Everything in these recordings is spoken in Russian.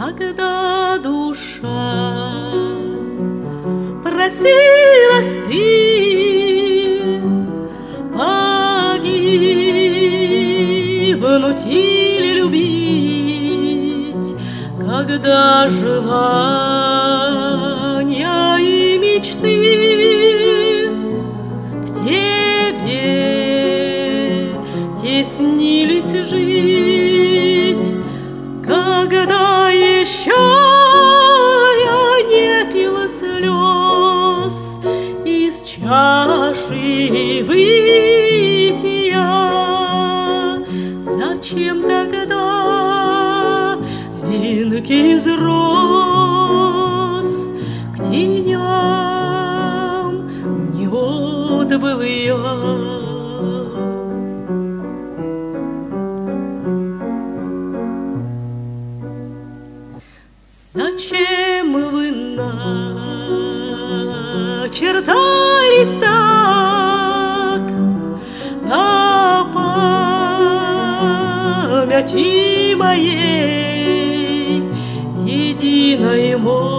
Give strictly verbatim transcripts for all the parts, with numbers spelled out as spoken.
когда душа просилась ты погибнуть или любить, когда желания и мечты к тебе теснились жить, когда еще я не пил слез из чаши бытия, зачем тогда венки из роз к теням не отбыл я? Зачем вы начертались так на памяти моей единой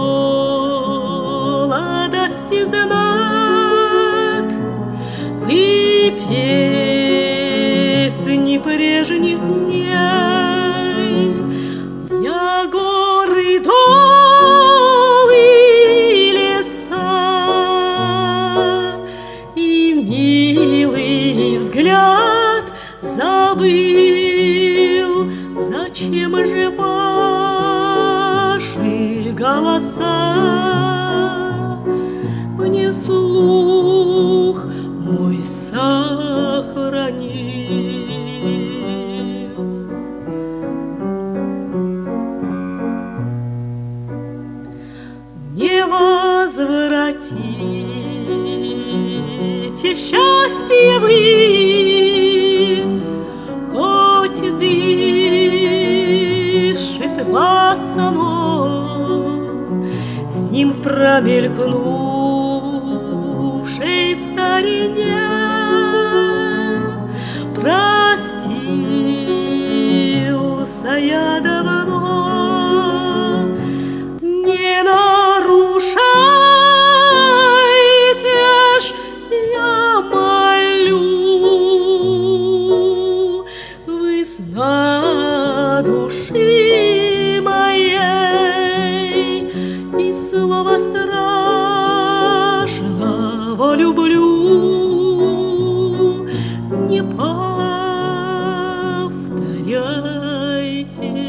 молодости знак? Вы песни прежних дней, я горы, долы, леса и милый взгляд забыл. Зачем же ваши голоса мне слух мой сохранил? Не возвратите счастье вы, хоть дышит вас оно, с ним в промелькнувшей старине. Простился я давно, не нарушайте ж, я молю, весна души моей, и слова страшного люблю не повторяйте.